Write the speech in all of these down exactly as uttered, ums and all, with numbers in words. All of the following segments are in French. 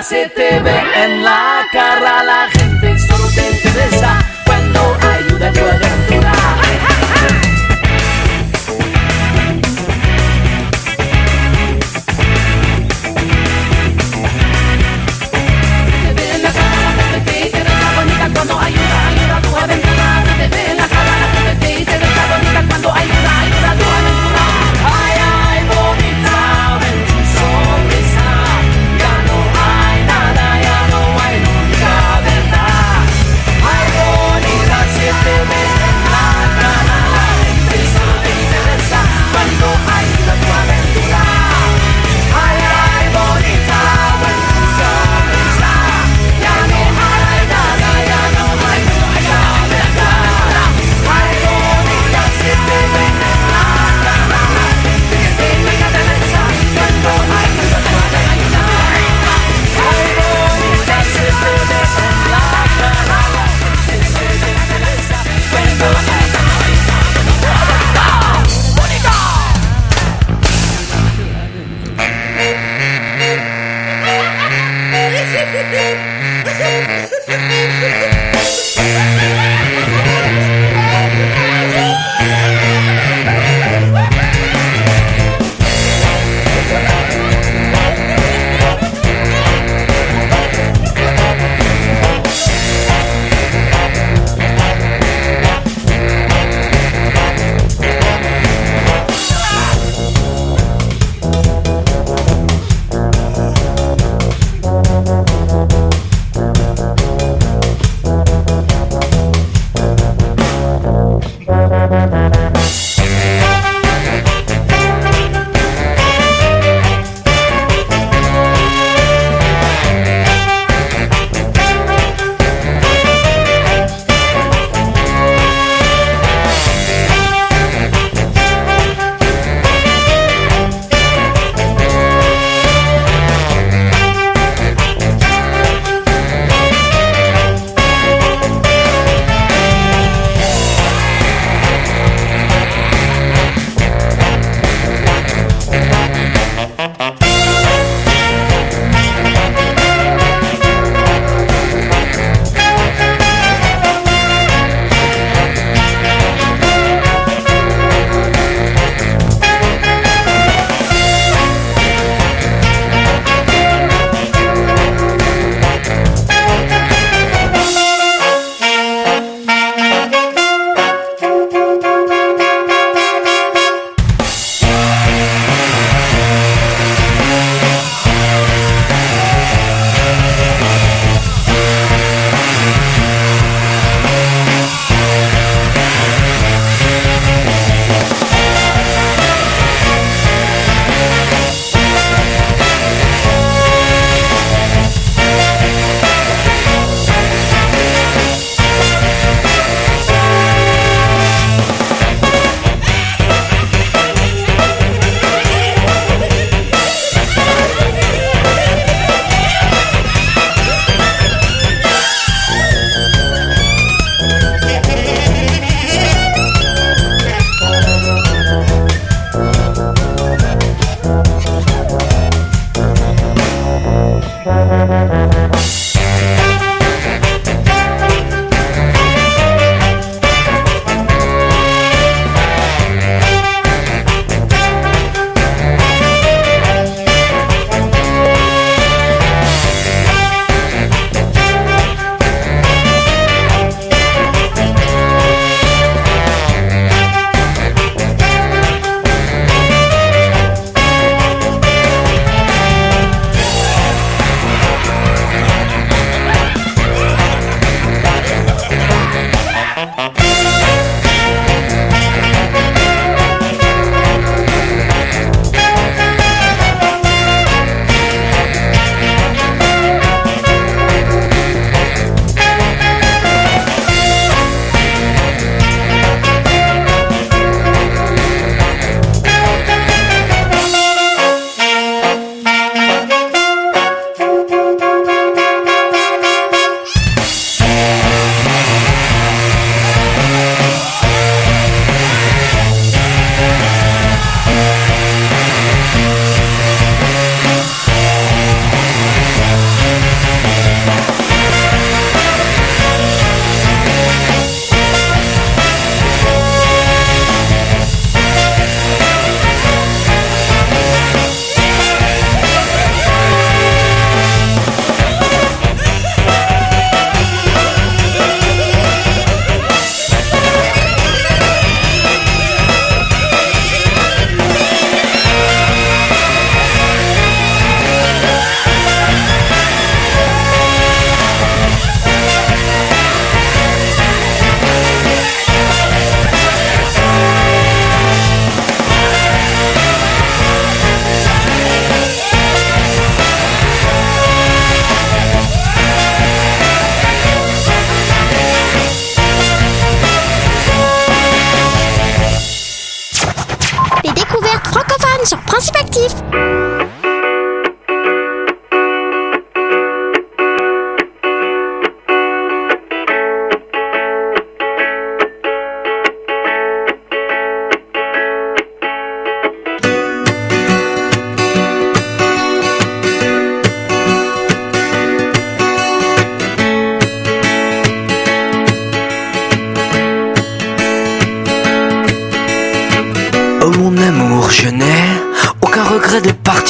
se te ve en la cara, la gente solo te interesa cuando ayuda a tu aventura. Se te ve en la cara, la gente te interesa bonita cuando ayuda, ayuda a tu aventura. Se te ve en la cara, la gente te interesa bonita cuando ayuda, ayuda a tu aventura. Ay, ay, bonita, ven tu sonrisa. Ya no hay nada, ya no hay nunca verdad. Ay, bonita, se te ve en la cara, la gente solo te interesa cuando ayuda a tu aventura. Ay, ay, bonita, ven tu sonrisa. Ya no hay nada, ya no hay nunca verdad. Ay, bonita, se te ve en la cara, la gente te interesa cuando ayuda a tu aventura. Ay, bonita, se te ve en la cara, la gente te interesa cuando ayuda a tu aventura.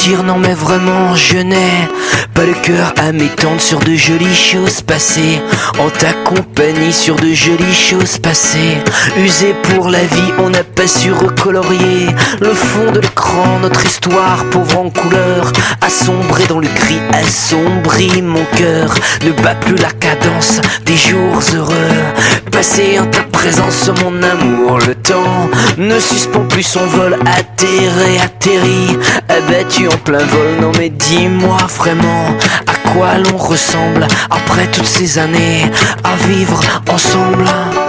partir, non mais vraiment je n'ai pas le cœur à m'étendre sur de jolies choses passées. En ta compagnie sur de jolies choses passées. Usé pour la vie, on n'a pas su recolorier le fond de l'écran, notre histoire pauvre en couleur. Assombrer dans le gris, assombri mon cœur. Ne bat plus la cadence des jours heureux. Passé en ta présence mon amour, le temps ne suspend plus son vol. Atterré, atterri, abattu en plein vol. Non mais dis-moi vraiment à quoi l'on ressemble après toutes ces années à vivre ensemble.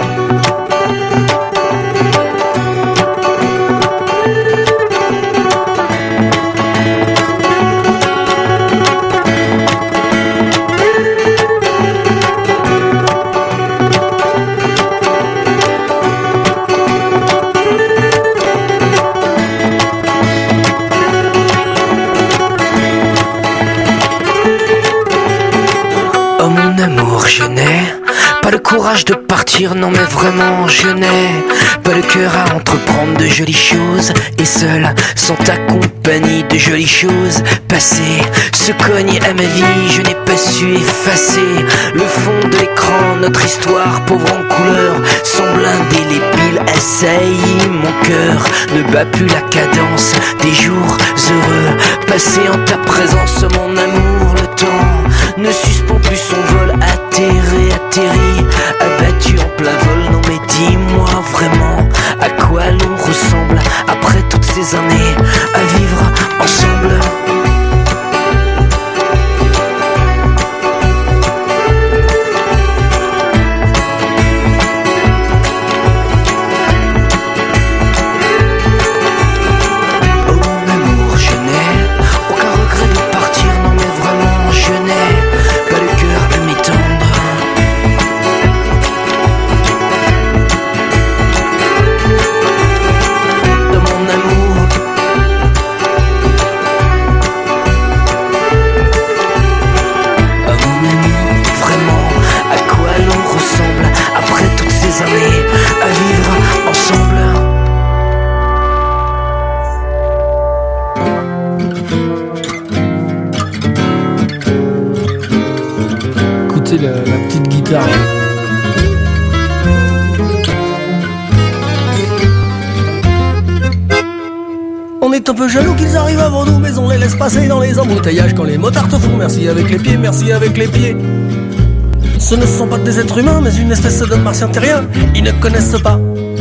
Je n'ai pas le courage de partir, non mais vraiment je n'ai pas le cœur à entreprendre de jolies choses. Et seul, sans ta compagnie, de jolies choses passées se cognent à ma vie. Je n'ai pas su effacer le fond de l'écran, notre histoire pauvre en couleur semble indélébile, assaillit mon cœur. Ne bat plus la cadence des jours heureux. Passé en ta présence mon amour, le temps ne suspend plus son vol. Atterré, atterri, abattu en plein vol. Non mais dis-moi vraiment à quoi l'on ressemble après toutes ces années à vivre ensemble. La, la petite guitare. On est un peu jaloux qu'ils arrivent avant nous, mais on les laisse passer dans les embouteillages. Quand les motards te font merci avec les pieds, merci avec les pieds. Ce ne sont pas des êtres humains, mais une espèce de martiens terriens. Ils ne connaissent pas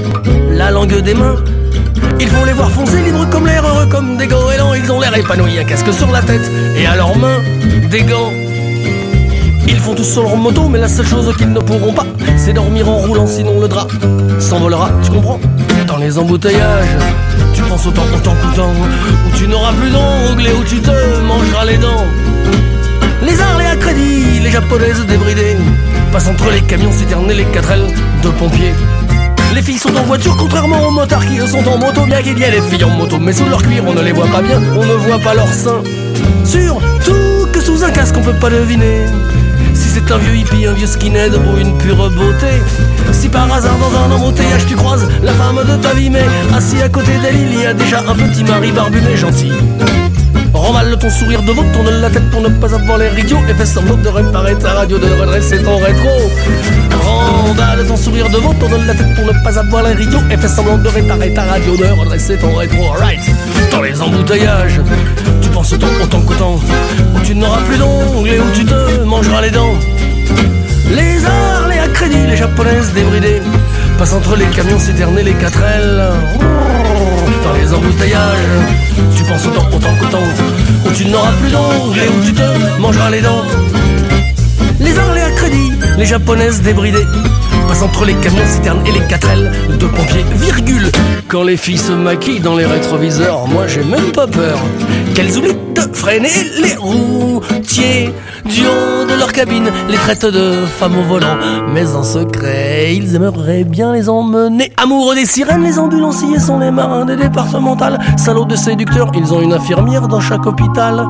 la langue des mains. Il faut les voir foncer, libres comme l'air, heureux comme des goélands. Ils ont l'air épanouis, un casque sur la tête et à leurs mains des gants. Ils font tous sur leur moto, mais la seule chose qu'ils ne pourront pas, c'est dormir en roulant, sinon le drap s'envolera, tu comprends? Dans les embouteillages, tu penses autant, autant, autant, où tu n'auras plus d'ongles et où tu te mangeras les dents. Les Harley à crédit, les japonaises débridées, passent entre les camions citernes et les quatre ailes de pompiers. Les filles sont en voiture, contrairement aux motards qui eux sont en moto. Bien qu'il y ait des filles en moto, mais sous leur cuir on ne les voit pas bien, on ne voit pas leurs seins. Surtout que sous un casque on peut pas deviner si c'est un vieux hippie, un vieux skinhead ou une pure beauté. Si par hasard dans un embouteillage tu croises la femme de ta vie, mais assis à côté d'elle il y a déjà un petit mari barbu mais gentil. Remballe ton sourire de veau, tourne la tête pour ne pas avoir l'air idiot et fais semblant de réparer ta radio, de redresser ton rétro. Remballe ton sourire de veau, tourne la tête pour ne pas avoir l'air idiot et fais semblant de réparer ta radio, de redresser ton rétro. Alright. Dans les embouteillages, tu penses autant, autant qu'autant, où tu n'auras plus d'ongles et où tu te mangeras les dents. Les Harley à crédit, les japonaises débridées, passent entre les camions citernes et les quatre ailes. Dans les embouteillages, tu penses autant, autant qu'autant, où tu n'auras plus d'ongles et où tu te mangeras les dents. Les Harley à crédit, les japonaises débridées, passent entre les camions citernes et les quatre ailes de pompiers, virgule. Quand les filles se maquillent dans les rétroviseurs, moi j'ai même pas peur qu'elles oublient de freiner les routiers. Du haut de leur cabine, les traitent de femmes au volant, mais en secret, ils aimeraient bien les emmener. Amoureux des sirènes, les ambulanciers sont les marins des départementales. Salauds de séducteurs, ils ont une infirmière dans chaque hôpital.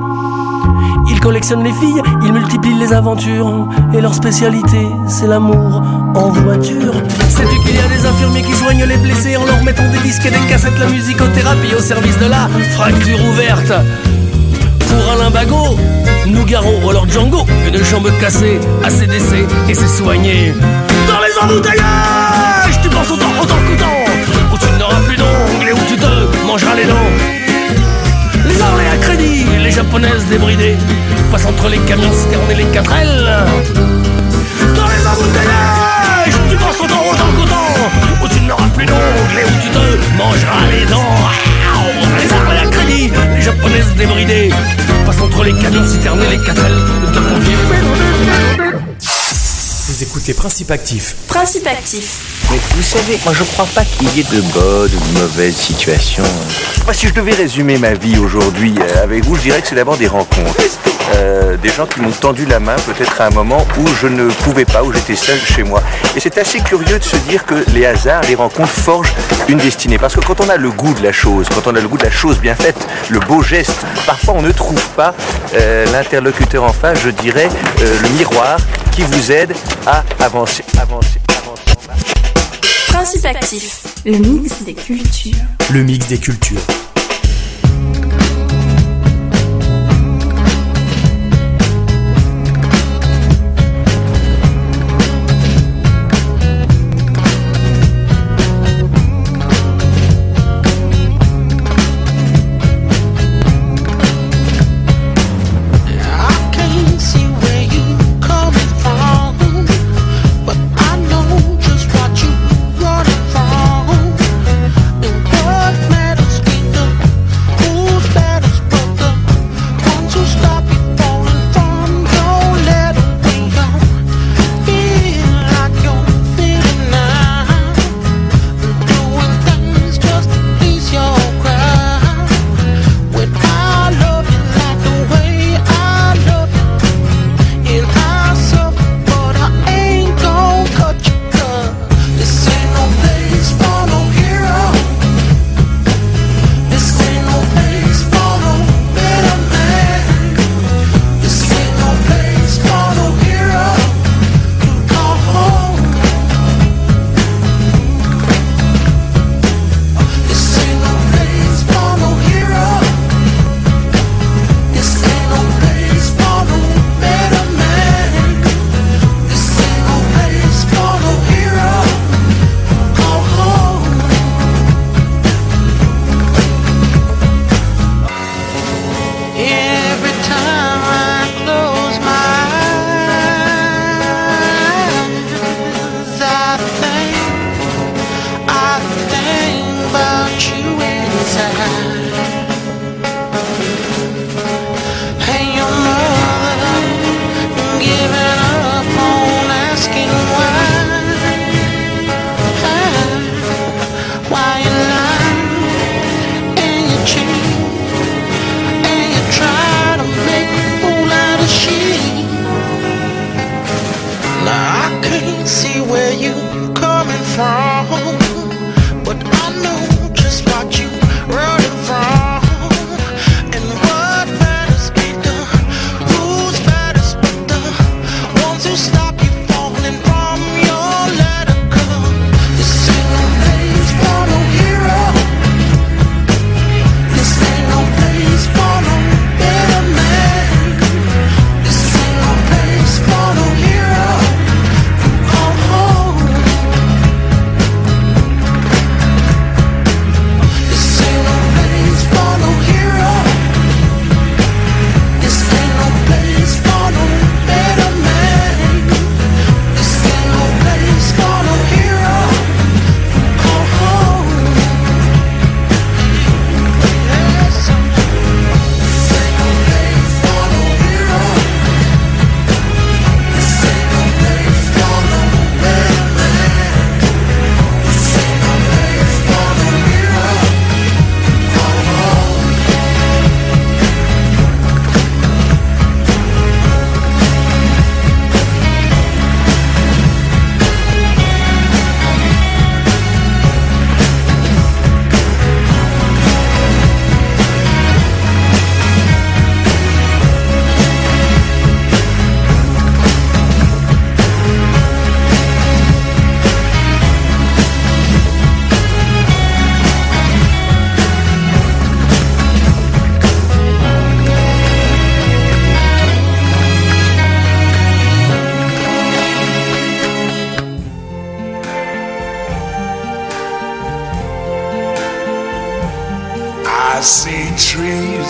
Ils collectionnent les filles, ils multiplient les aventures, et leur spécialité, c'est l'amour en voiture. Sais-tu qu'il y a des infirmiers qui soignent les blessés en leur mettant des disques et des cassettes, la musicothérapie au service de la fracture ouverte? pour Alain Bagot, Nougaro ou alors Django. Une jambe cassée, A C D C et c'est soigné. Dans les embouteillages, tu penses autant, autant qu'autant, où tu n'auras plus d'ongles et où tu te mangeras les dents. Les Harley à crédit, les japonaises débridées, passent entre les camions citernes et les quatre L. Dans les embouteillages, tu penses autant, autant qu'autant, où tu n'auras plus d'ongles et où tu te mangeras les dents. Les Harley à crédit, les japonaises débridées, passent entre les camions citernes et les quatre L de pompiers. Vous écoutez Principe Actif. Principe Actif. Mais vous savez, moi je crois pas qu'il y ait de bonnes ou de mauvaises situations. Moi, si je devais résumer ma vie aujourd'hui euh, avec vous, je dirais que c'est d'abord des rencontres. Euh, des gens qui m'ont tendu la main peut-être à un moment où je ne pouvais pas, où j'étais seul chez moi. Et c'est assez curieux de se dire que les hasards, les rencontres forgent une destinée. Parce que quand on a le goût de la chose, quand on a le goût de la chose bien faite, le beau geste, parfois on ne trouve pas euh, l'interlocuteur en face, je dirais, euh, le miroir qui vous aide à avancer, avancer, avancer. Principe Actif, le mix des cultures. Le mix des cultures.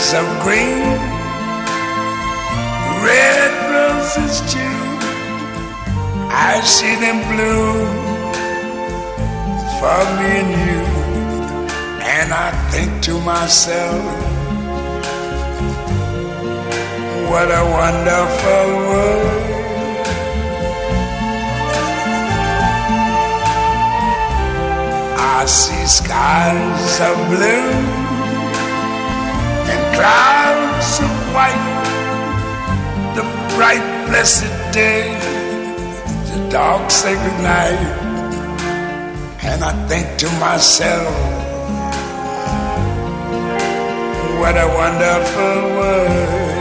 roses of green, red roses too. I see them bloom for me and you, and I think to myself, what a wonderful world. I see skies of blue and clouds of white, the bright blessed day, the dark sacred night, and I think to myself, what a wonderful world.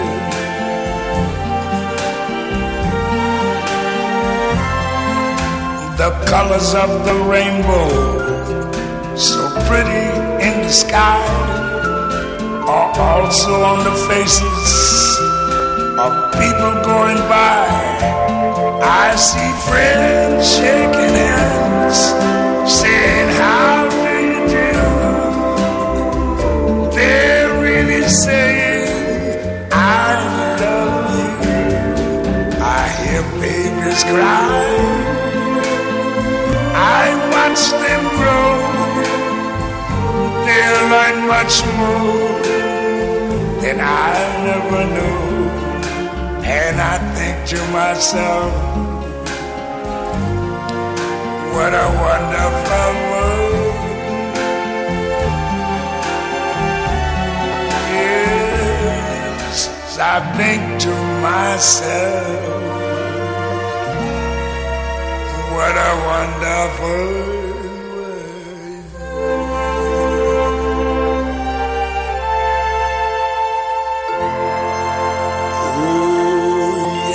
The colors of the rainbow, so pretty in the sky, are also on the faces of people going by. I see friends shaking hands, saying, how do you do? They're really saying, I love you. I hear babies cry, I watch them grow. They learn much more than I never knew. And I think to myself, what a wonderful world. Yes, I think to myself, what a wonderful world. Oh,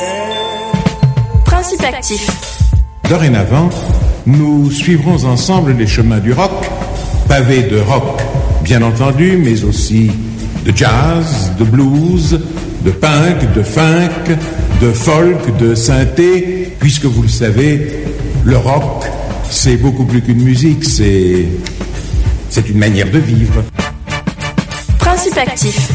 yeah. Principe actif. Dorénavant, nous suivrons ensemble les chemins du rock, pavés de rock, bien entendu, mais aussi de jazz, de blues, de punk, de funk, de folk, de synthé, puisque vous le savez, le rock, c'est beaucoup plus qu'une musique, c'est, c'est une manière de vivre. Principe actif.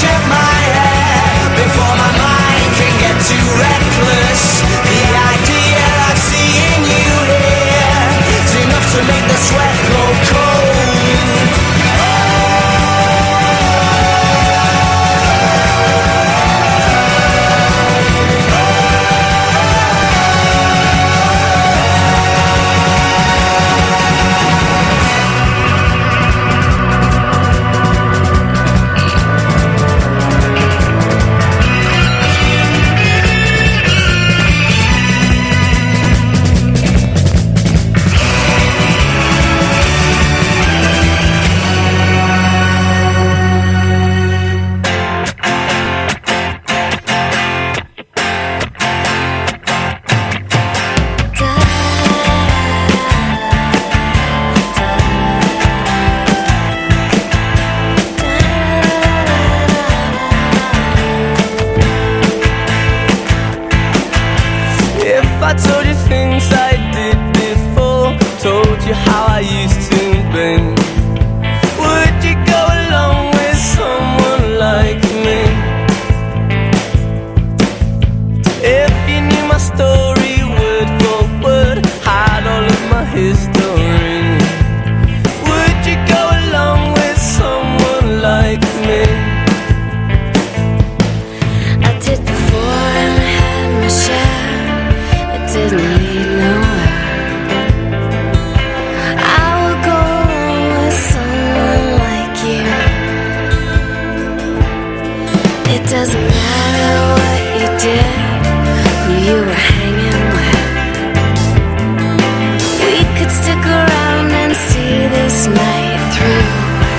Reckless, the idea this night through.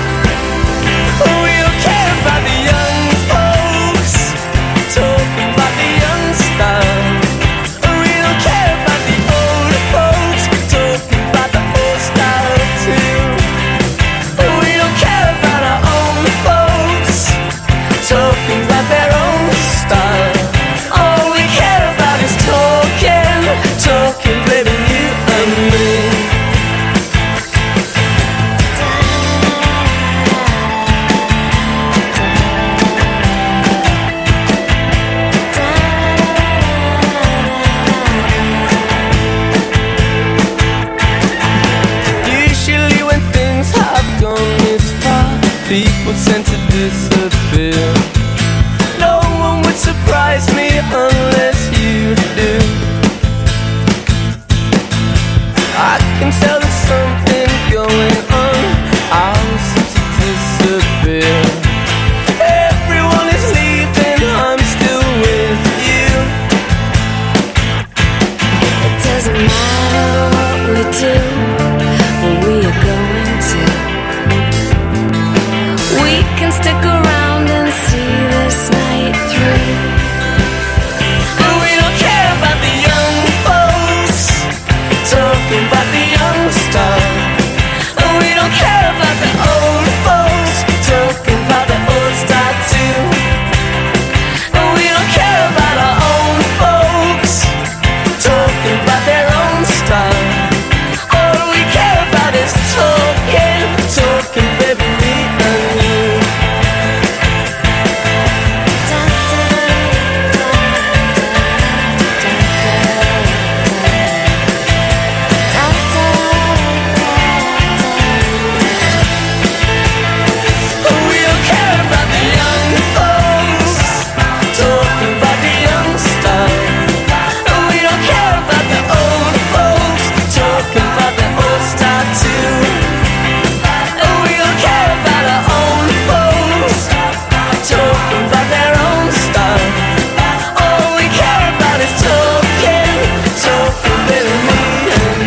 We don't care about the young folks talking about the young style. We don't care about the old folks talking about the old style too. We don't care about our own folks talking about their own style. All we care about is talking, talking, baby, you and me. Usually when things have gone this far, people tend to disappear. No one would surprise me unless you do. I can tell there's something going on. I'll seem to disappear. Everyone is leaving, I'm still with you. It doesn't matter what we do, where we are going to. We can stick around and see this night through. We don't care about the young folks talking about the young style. We don't care about the old folks talking about the old style too. We don't care about our own folks talking about their own style. All we care about is talking, talking, baby, me and you. We don't care about the young folks talking about the young style. We don't care about the old folks talking about the old style too. We don't care about our own folks talking about their own style. All we care about is talking, talking with me and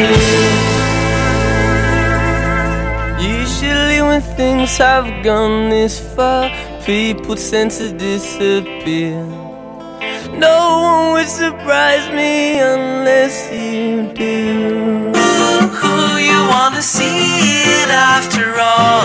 you. Usually when things have gone this far, people tend to disappear. No one would surprise me unless you do. Who you wanna see it after all?